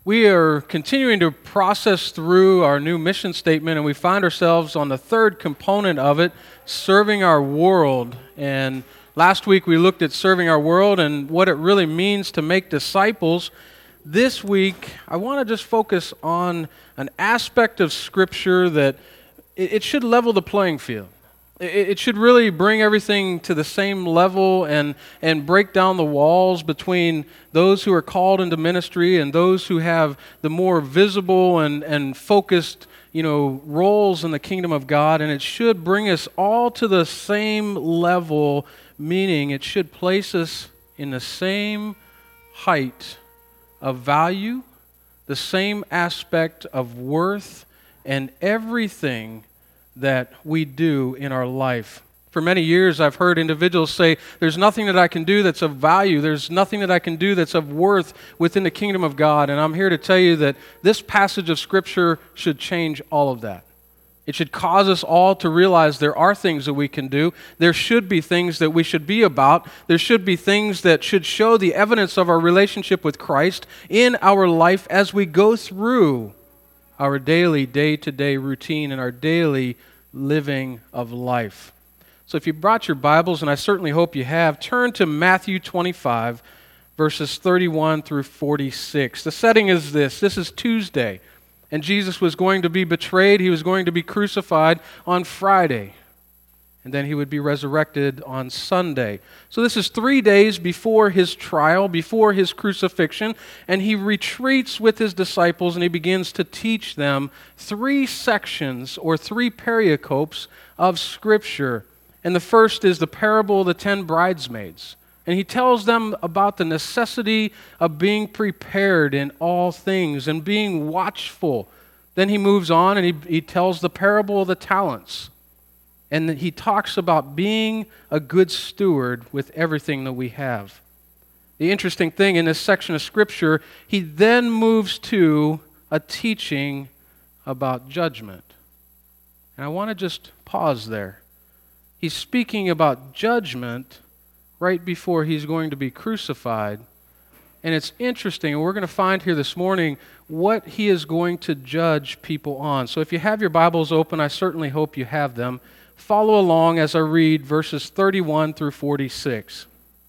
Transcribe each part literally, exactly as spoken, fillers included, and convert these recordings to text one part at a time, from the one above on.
We are continuing to process through our new mission statement, and we find ourselves on the third component of it, serving our world. And last week we looked at serving our world and what it really means to make disciples. This week, I want to just focus on an aspect of Scripture that it, it should level the playing field. It should really bring everything to the same level and, and break down the walls between those who are called into ministry and those who have the more visible and, and focused, you know, roles in the kingdom of God. And it should bring us all to the same level, meaning it should place us in the same height of value, the same aspect of worth, and everything that we do in our life. For many years, I've heard individuals say, there's nothing that I can do that's of value. There's nothing that I can do that's of worth within the kingdom of God. And I'm here to tell you that this passage of Scripture should change all of that. It should cause us all to realize there are things that we can do. There should be things that we should be about. There should be things that should show the evidence of our relationship with Christ in our life as we go through our daily, day-to-day routine and our daily living of life. So if you brought your Bibles, and I certainly hope you have, turn to Matthew twenty-five, verses thirty-one through forty-six. The setting is this. This is Tuesday, and Jesus was going to be betrayed. He was going to be crucified on Friday, and then he would be resurrected on Sunday. So this is three days before his trial, before his crucifixion, and he retreats with his disciples and he begins to teach them three sections or three pericopes of Scripture. And the first is the parable of the ten bridesmaids. And he tells them about the necessity of being prepared in all things and being watchful. Then he moves on and he, he tells the parable of the talents. And he talks about being a good steward with everything that we have. The interesting thing in this section of Scripture, he then moves to a teaching about judgment. And I want to just pause there. He's speaking about judgment right before he's going to be crucified. And it's interesting, and we're going to find here this morning what he is going to judge people on. So if you have your Bibles open, I certainly hope you have them. Follow along as I read verses thirty-one through forty-six.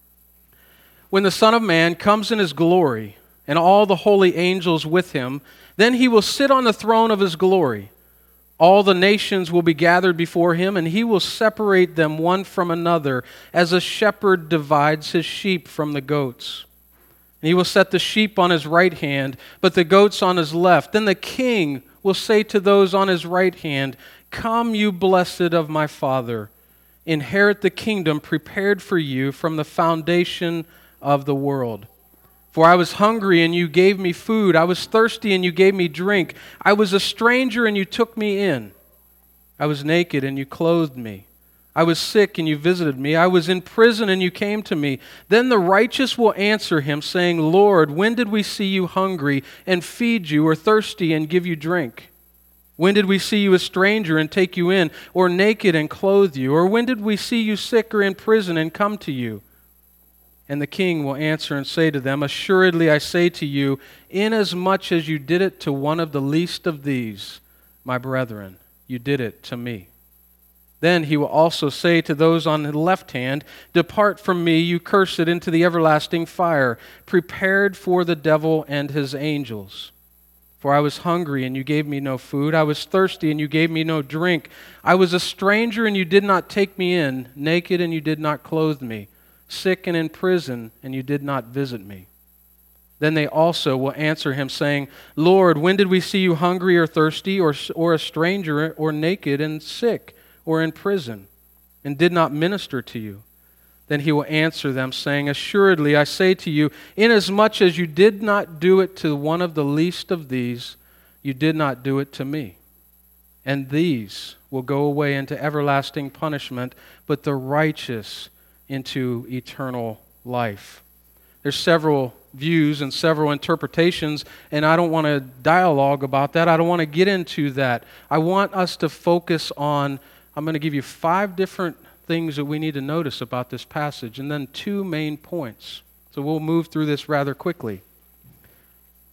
When the Son of Man comes in his glory, and all the holy angels with him, then he will sit on the throne of his glory. All the nations will be gathered before him, and he will separate them one from another, as a shepherd divides his sheep from the goats. And he will set the sheep on his right hand, but the goats on his left. Then the king will say to those on his right hand, "Come, you blessed of my Father, inherit the kingdom prepared for you from the foundation of the world. For I was hungry, and you gave me food. I was thirsty, and you gave me drink. I was a stranger, and you took me in. I was naked, and you clothed me. I was sick, and you visited me. I was in prison, and you came to me." Then the righteous will answer him, saying, "Lord, when did we see you hungry and feed you, or thirsty and give you drink? When did we see you a stranger and take you in, or naked and clothe you? Or when did we see you sick or in prison and come to you?" And the king will answer and say to them, "Assuredly I say to you, inasmuch as you did it to one of the least of these, my brethren, you did it to me." Then he will also say to those on the left hand, "Depart from me, you cursed, into the everlasting fire, prepared for the devil and his angels. For I was hungry, and you gave me no food. I was thirsty, and you gave me no drink. I was a stranger, and you did not take me in, naked, and you did not clothe me, sick and in prison, and you did not visit me." Then they also will answer him, saying, "Lord, when did we see you hungry or thirsty, or, or a stranger, or naked and sick, or in prison, and did not minister to you?" Then he will answer them, saying, "Assuredly I say to you, inasmuch as you did not do it to one of the least of these, you did not do it to me. And these will go away into everlasting punishment, but the righteous into eternal life." There's several views and several interpretations, and I don't want to dialogue about that. I don't want to get into that. I want us to focus on, I'm going to give you five different things that we need to notice about this passage, and then two main points. So we'll move through this rather quickly.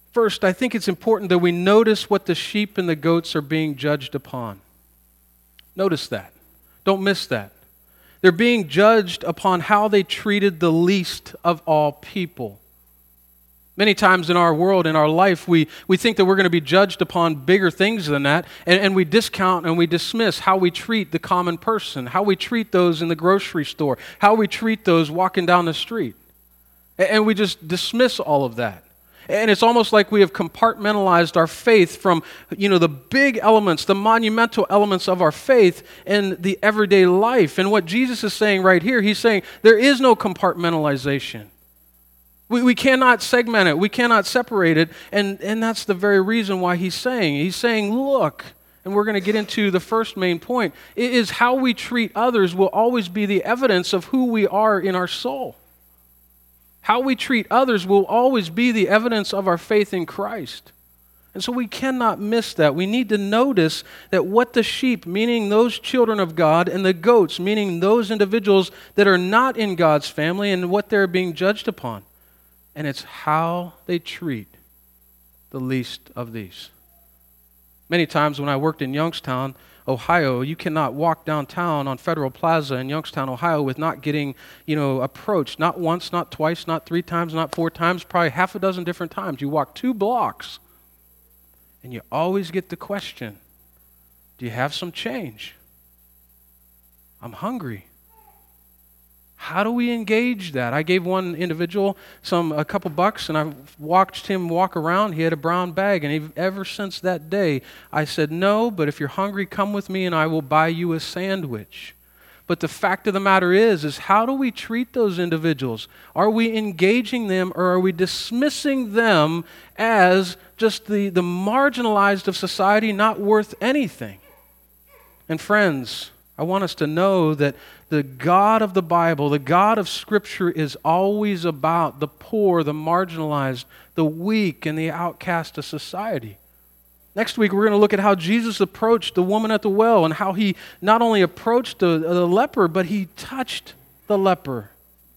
First, I think it's important that we notice what the sheep and the goats are being judged upon. Notice that. Don't miss that. They're being judged upon how they treated the least of all people. Many times in our world, in our life, we, we think that we're going to be judged upon bigger things than that, and, and we discount and we dismiss how we treat the common person, how we treat those in the grocery store, how we treat those walking down the street. And, and we just dismiss all of that. And it's almost like we have compartmentalized our faith from, you know, the big elements, the monumental elements of our faith in the everyday life. And what Jesus is saying right here, he's saying there is no compartmentalization. We, we cannot segment it. We cannot separate it. And, and that's the very reason why he's saying. He's saying, look, and we're going to get into the first main point, it is how we treat others will always be the evidence of who we are in our soul. How we treat others will always be the evidence of our faith in Christ. And so we cannot miss that. We need to notice that what the sheep, meaning those children of God, and the goats, meaning those individuals that are not in God's family, and what they're being judged upon. And it's how they treat the least of these. Many times when I worked in Youngstown, Ohio, you cannot walk downtown on Federal Plaza in Youngstown, Ohio with not getting, you know, approached. Not once, not twice, not three times, not four times, probably half a dozen different times. You walk two blocks and you always get the question, do you have some change? I'm hungry. How do we engage that? I gave one individual some a couple bucks, and I watched him walk around. He had a brown bag, and he, ever since that day, I said, no, but if you're hungry, come with me, and I will buy you a sandwich. But the fact of the matter is, is how do we treat those individuals? Are we engaging them, or are we dismissing them as just the, the marginalized of society, not worth anything? And friends, I want us to know that the God of the Bible, the God of Scripture, is always about the poor, the marginalized, the weak, and the outcast of society. Next week, we're going to look at how Jesus approached the woman at the well and how he not only approached the, the leper, but he touched the leper.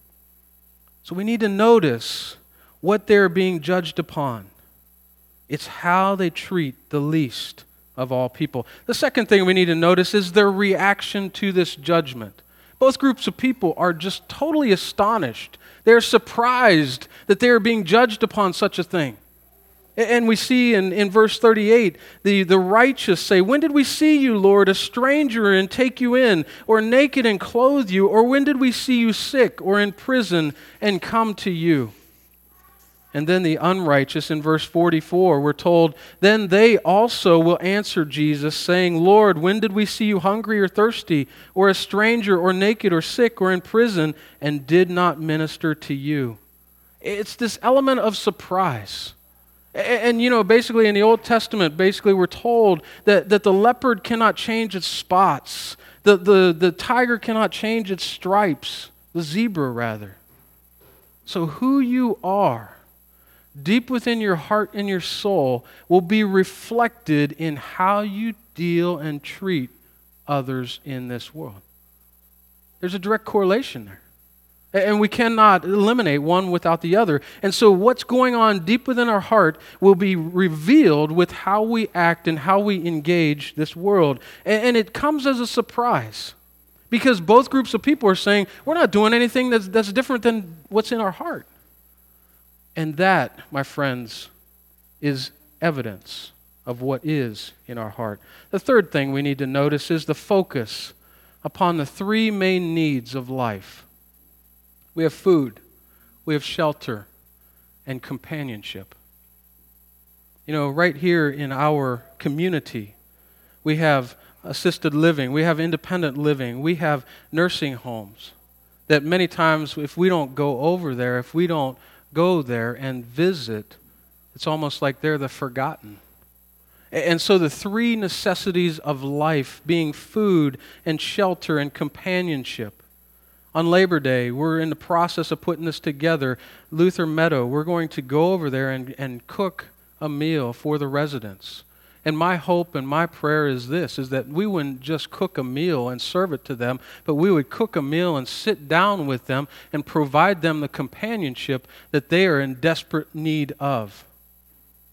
So we need to notice what they're being judged upon. It's how they treat the least of all people. The second thing we need to notice is their reaction to this judgment. Both groups of people are just totally astonished. They're surprised that they are being judged upon such a thing. And we see in, in verse thirty-eight, the, the righteous say, when did we see you, Lord, a stranger and take you in, or naked and clothe you, or when did we see you sick or in prison and come to you? And then the unrighteous in verse forty-four, we're told, then they also will answer Jesus, saying, Lord, when did we see you hungry or thirsty, or a stranger, or naked, or sick, or in prison, and did not minister to you? It's this element of surprise. And, and you know, basically in the Old Testament, basically we're told that, that the leopard cannot change its spots. The, the, the tiger cannot change its stripes. The zebra, rather. So who you are, deep within your heart and your soul, will be reflected in how you deal and treat others in this world. There's a direct correlation there. And we cannot eliminate one without the other. And so what's going on deep within our heart will be revealed with how we act and how we engage this world. And it comes as a surprise, because both groups of people are saying, we're not doing anything that's, that's different than what's in our heart. And that, my friends, is evidence of what is in our heart. The third thing we need to notice is the focus upon the three main needs of life. We have food, we have shelter, and companionship. You know, right here in our community, we have assisted living, we have independent living, we have nursing homes that many times if we don't go over there, if we don't go there and visit, it's almost like they're the forgotten. And so the three necessities of life being food and shelter and companionship. On Labor Day, we're in the process of putting this together. Luther Meadow, we're going to go over there and, and cook a meal for the residents. And my hope and my prayer is this, is that we wouldn't just cook a meal and serve it to them, but we would cook a meal and sit down with them and provide them the companionship that they are in desperate need of.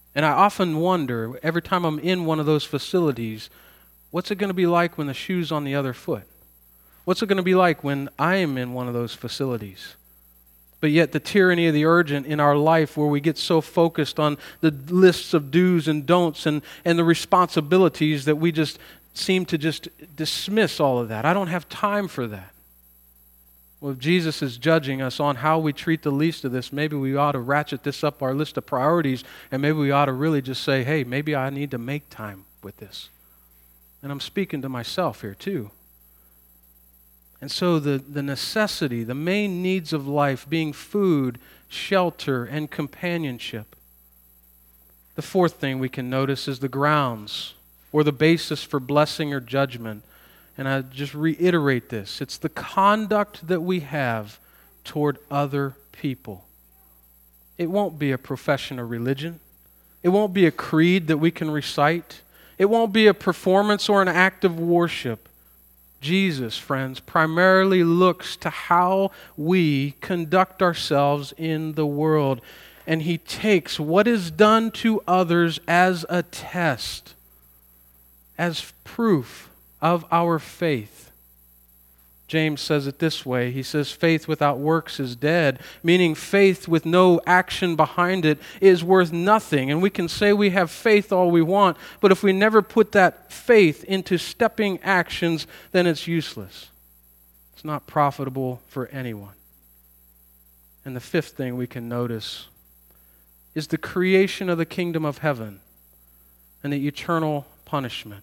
And I often wonder, every time I'm in one of those facilities, what's it going to be like when the shoe's on the other foot? What's it going to be like when I am in one of those facilities? But yet the tyranny of the urgent in our life, where we get so focused on the lists of do's and don'ts and, and the responsibilities that we just seem to just dismiss all of that. I don't have time for that. Well, if Jesus is judging us on how we treat the least of this, maybe we ought to ratchet this up our list of priorities, and maybe we ought to really just say, hey, maybe I need to make time with this. And I'm speaking to myself here too. And so the, the necessity, the main needs of life being food, shelter, and companionship. The fourth thing we can notice is the grounds or the basis for blessing or judgment. And I just reiterate this. It's the conduct that we have toward other people. It won't be a profession of religion. It won't be a creed that we can recite. It won't be a performance or an act of worship. Jesus, friends, primarily looks to how we conduct ourselves in the world. And He takes what is done to others as a test, as proof of our faith. James says it this way. He says, faith without works is dead, meaning faith with no action behind it is worth nothing. And we can say we have faith all we want, but if we never put that faith into stepping actions, then it's useless. It's not profitable for anyone. And the fifth thing we can notice is the creation of the kingdom of heaven and the eternal punishment.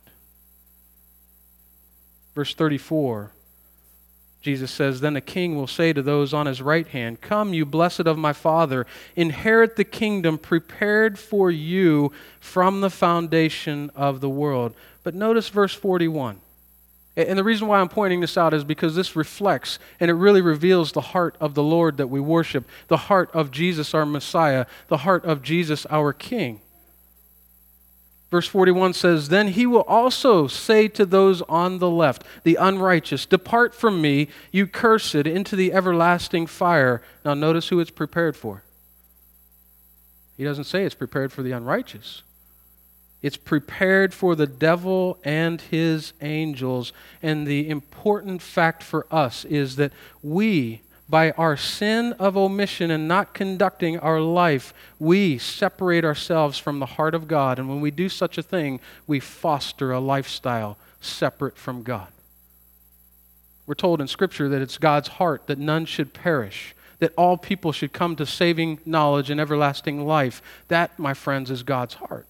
Verse thirty-four, Jesus says, then the king will say to those on his right hand, come, you blessed of my Father, inherit the kingdom prepared for you from the foundation of the world. But notice verse forty-one. And the reason why I'm pointing this out is because this reflects and it really reveals the heart of the Lord that we worship, the heart of Jesus our Messiah, the heart of Jesus our King. Verse forty-one says, then He will also say to those on the left, the unrighteous, depart from me, you cursed, into the everlasting fire. Now notice who it's prepared for. He doesn't say it's prepared for the unrighteous. It's prepared for the devil and his angels. And the important fact for us is that we, by our sin of omission and not conducting our life, we separate ourselves from the heart of God. And when we do such a thing, we foster a lifestyle separate from God. We're told in Scripture that it's God's heart that none should perish, that all people should come to saving knowledge and everlasting life. That, my friends, is God's heart.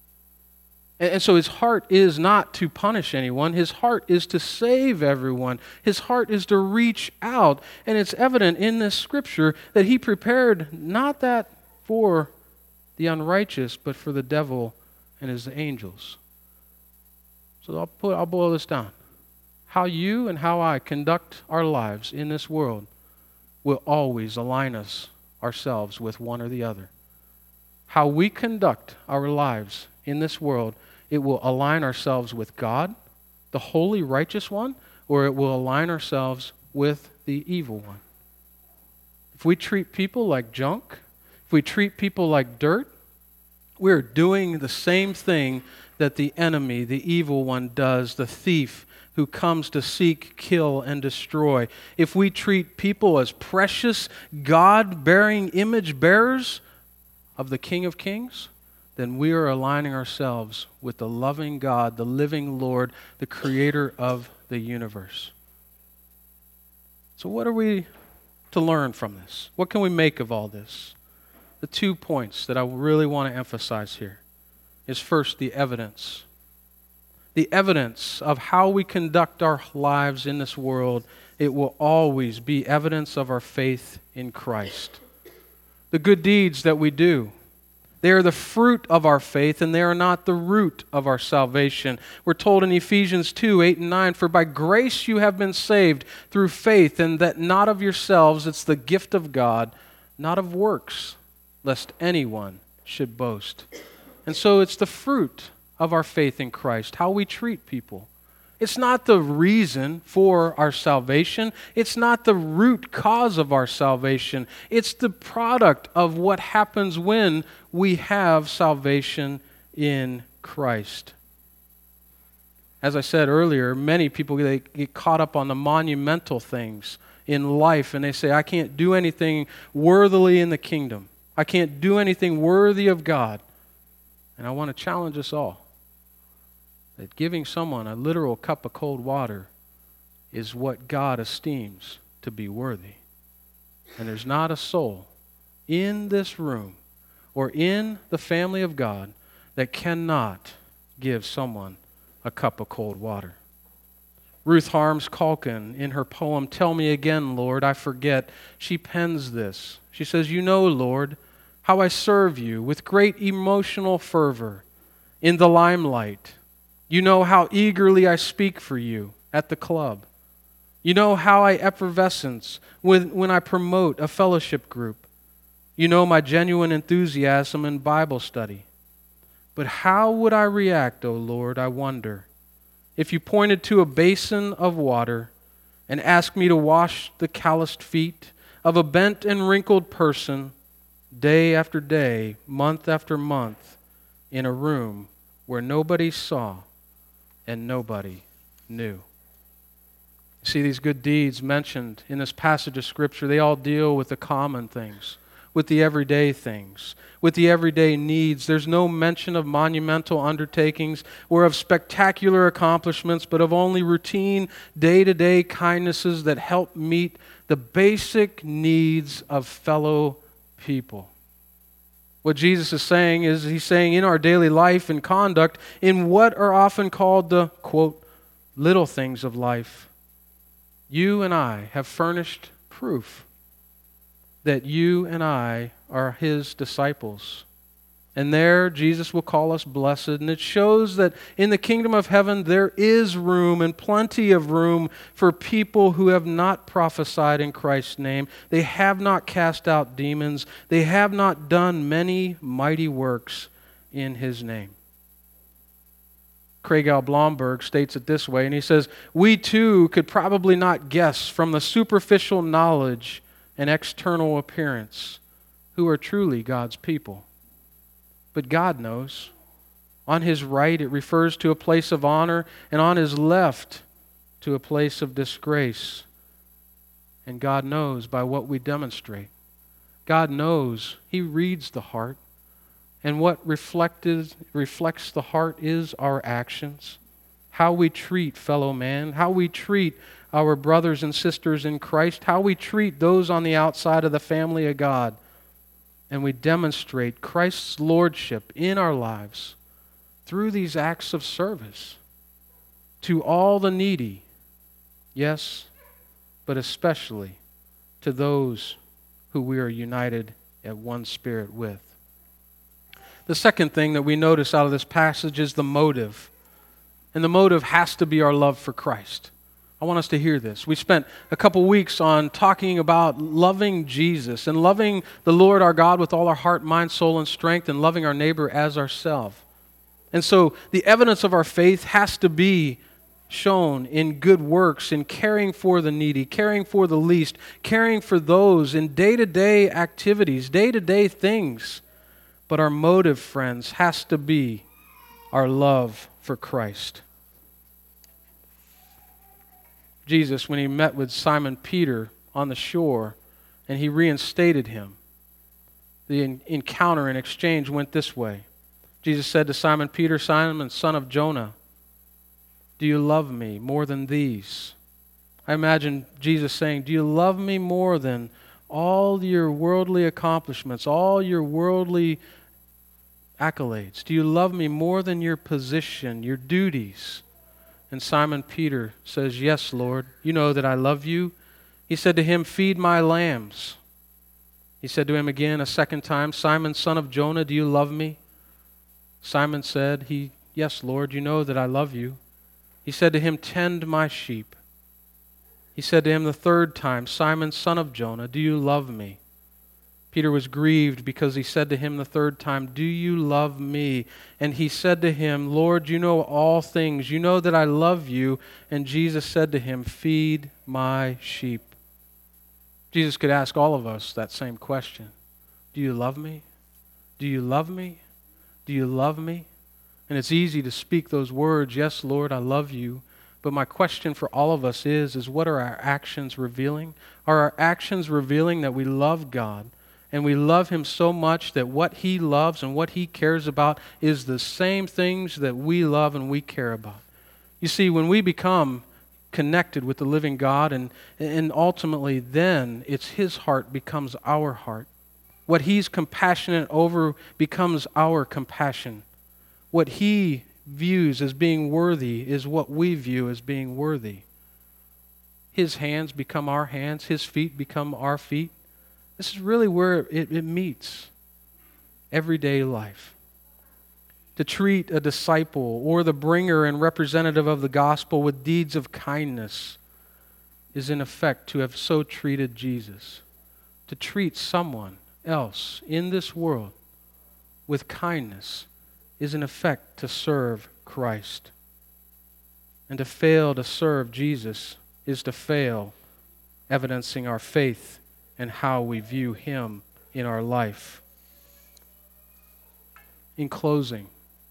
And so His heart is not to punish anyone. His heart is to save everyone. His heart is to reach out. And it's evident in this Scripture that He prepared not that for the unrighteous, but for the devil and his angels. So I'll put, I'll boil this down. How you and how I conduct our lives in this world will always align us ourselves with one or the other. How we conduct our lives in this world, it will align ourselves with God, the holy, righteous one, or it will align ourselves with the evil one. If we treat people like junk, if we treat people like dirt, we're doing the same thing that the enemy, the evil one, does, the thief who comes to seek, kill, and destroy. If we treat people as precious, God-bearing image bearers of the King of Kings, then we are aligning ourselves with the loving God, the living Lord, the creator of the universe. So what are we to learn from this? What can we make of all this? The two points that I really want to emphasize here is first the evidence. The evidence of how we conduct our lives in this world, it will always be evidence of our faith in Christ. The good deeds that we do, they are the fruit of our faith, and they are not the root of our salvation. We're told in Ephesians two, eight and nine, for by grace you have been saved through faith, and that not of yourselves, it's the gift of God, not of works, lest anyone should boast. And so it's the fruit of our faith in Christ, how we treat people, It's not the reason for our salvation. It's not the root cause of our salvation. It's the product of what happens when we have salvation in Christ. As I said earlier, many people they get caught up on the monumental things in life, and they say, I can't do anything worthily in the kingdom. I can't do anything worthy of God. And I want to challenge us all that giving someone a literal cup of cold water is what God esteems to be worthy. And there's not a soul in this room or in the family of God that cannot give someone a cup of cold water. Ruth Harms Calkin, in her poem, Tell Me Again, Lord, I Forget, she pens this. She says, You know, Lord, how I serve you with great emotional fervor in the limelight. You know how eagerly I speak for you at the club. You know how I effervescence when, when I promote a fellowship group. You know my genuine enthusiasm in Bible study. But how would I react, O Lord, I wonder, if you pointed to a basin of water and asked me to wash the calloused feet of a bent and wrinkled person day after day, month after month, in a room where nobody saw and nobody knew. See, these good deeds mentioned in this passage of Scripture, they all deal with the common things, with the everyday things, with the everyday needs. There's no mention of monumental undertakings or of spectacular accomplishments, but of only routine, day-to-day kindnesses that help meet the basic needs of fellow people. What Jesus is saying is, he's saying in our daily life and conduct, in what are often called the, quote, little things of life, you and I have furnished proof that you and I are His disciples. And there, Jesus will call us blessed. And it shows that in the kingdom of heaven, there is room and plenty of room for people who have not prophesied in Christ's name. They have not cast out demons. They have not done many mighty works in His name. Craig L. Blomberg states it this way, and he says, we too could probably not guess from the superficial knowledge and external appearance who are truly God's people. But God knows. On His right, it refers to a place of honor, and on His left, to a place of disgrace. And God knows by what we demonstrate. God knows. He reads the heart. And what reflected, reflects the heart is our actions. How we treat fellow man, how we treat our brothers and sisters in Christ, how we treat those on the outside of the family of God. And we demonstrate Christ's lordship in our lives through these acts of service to all the needy, yes, but especially to those who we are united at one spirit with. The second thing that we notice out of this passage is the motive. And the motive has to be our love for Christ. I want us to hear this. We spent a couple weeks on talking about loving Jesus and loving the Lord our God with all our heart, mind, soul, and strength, and loving our neighbor as ourselves. And so the evidence of our faith has to be shown in good works, in caring for the needy, caring for the least, caring for those in day-to-day activities, day-to-day things. But our motive, friends, has to be our love for Christ. Jesus, when He met with Simon Peter on the shore and He reinstated him, the encounter and exchange went this way. Jesus said to Simon Peter, Simon, son of Jonah, do you love me more than these? I imagine Jesus saying, do you love me more than all your worldly accomplishments, all your worldly accolades? Do you love me more than your position, your duties? And Simon Peter says, yes, Lord, you know that I love you. He said to him, feed my lambs. He said to him again a second time, Simon, son of Jonah, do you love me? Simon said, "He, yes, Lord, you know that I love you." He said to him, tend my sheep. He said to him the third time, Simon, son of Jonah, do you love me? Peter was grieved because he said to him the third time, "Do you love me?" And he said to him, "Lord, you know all things. You know that I love you." And Jesus said to him, "Feed my sheep." Jesus could ask all of us that same question. Do you love me? Do you love me? Do you love me? And it's easy to speak those words, "Yes, Lord, I love you." But my question for all of us is, is what are our actions revealing? Are our actions revealing that we love God and we love Him so much that what He loves and what He cares about is the same things that we love and we care about? You see, when we become connected with the living God and, and ultimately then it's His heart becomes our heart. What He's compassionate over becomes our compassion. What He views as being worthy is what we view as being worthy. His hands become our hands. His feet become our feet. This is really where it, it meets everyday life. To treat a disciple or the bringer and representative of the gospel with deeds of kindness is in effect to have so treated Jesus. To treat someone else in this world with kindness is in effect to serve Christ. And to fail to serve Jesus is to fail, evidencing our faith and how we view Him in our life. In closing,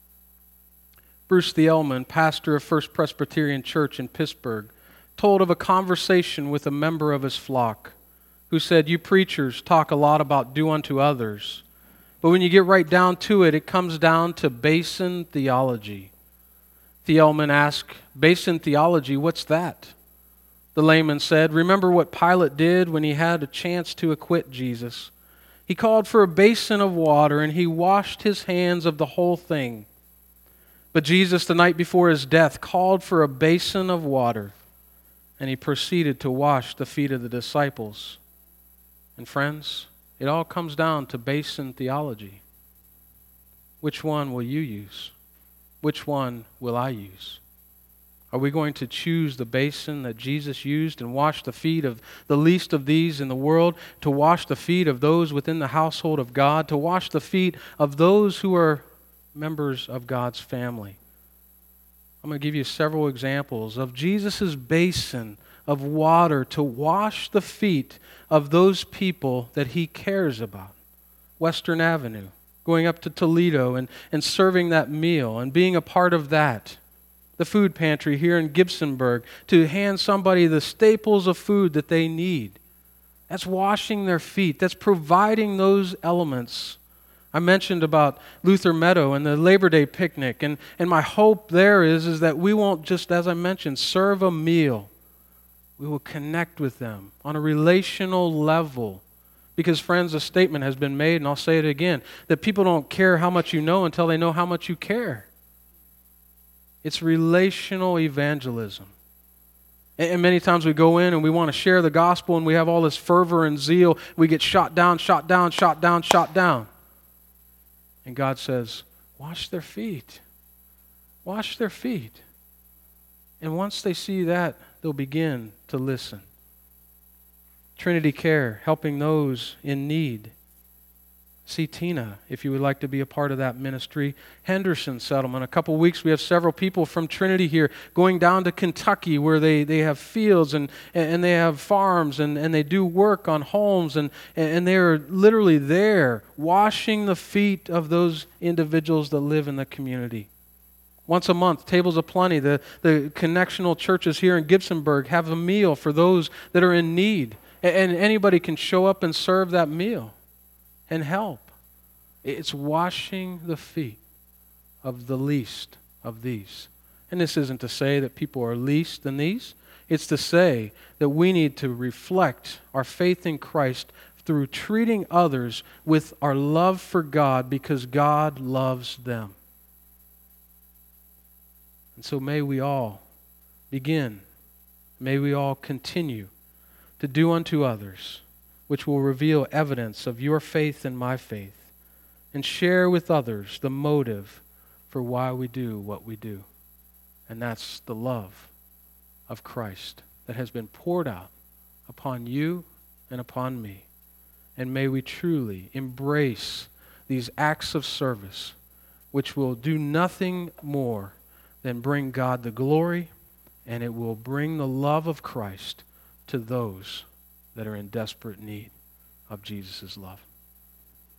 Bruce Thielman, pastor of First Presbyterian Church in Pittsburgh, told of a conversation with a member of his flock who said, "You preachers talk a lot about do unto others, but when you get right down to it, it comes down to basin theology." Thielman asked, "Basin theology, what's that?" The layman said, "Remember what Pilate did when he had a chance to acquit Jesus. He called for a basin of water and he washed his hands of the whole thing. But Jesus, the night before his death, called for a basin of water and he proceeded to wash the feet of the disciples." And friends, it all comes down to basin theology. Which one will you use? Which one will I use? Are we going to choose the basin that Jesus used and wash the feet of the least of these in the world, to wash the feet of those within the household of God, to wash the feet of those who are members of God's family? I'm going to give you several examples of Jesus' basin of water to wash the feet of those people that He cares about. Western Avenue, going up to Toledo and, and serving that meal and being a part of that. The food pantry here in Gibsonburg, to hand somebody the staples of food that they need. That's washing their feet. That's providing those elements. I mentioned about Luther Meadow and the Labor Day picnic, and, and my hope there is, is that we won't just, as I mentioned, serve a meal. We will connect with them on a relational level. Because, friends, a statement has been made, and I'll say it again, that people don't care how much you know until they know how much you care. It's relational evangelism. And many times we go in and we want to share the gospel and we have all this fervor and zeal. We get shot down, shot down, shot down, shot down. And God says, wash their feet. Wash their feet. And once they see that, they'll begin to listen. Trinity Care, helping those in need. See Tina, if you would like to be a part of that ministry. Henderson Settlement. A couple weeks, we have several people from Trinity here going down to Kentucky where they, they have fields and, and they have farms and, and they do work on homes and, and they are literally there washing the feet of those individuals that live in the community. Once a month, Tables of Plenty, the, the connectional churches here in Gibsonburg have a meal for those that are in need. And anybody can show up and serve that meal and help. It's washing the feet of the least of these. And this isn't to say that people are least than these. It's to say that we need to reflect our faith in Christ through treating others with our love for God because God loves them. And so may we all begin, may we all continue to do unto others, which will reveal evidence of your faith and my faith, and share with others the motive for why we do what we do. And that's the love of Christ that has been poured out upon you and upon me. And may we truly embrace these acts of service, which will do nothing more than bring God the glory, and it will bring the love of Christ to those that are in desperate need of Jesus' love.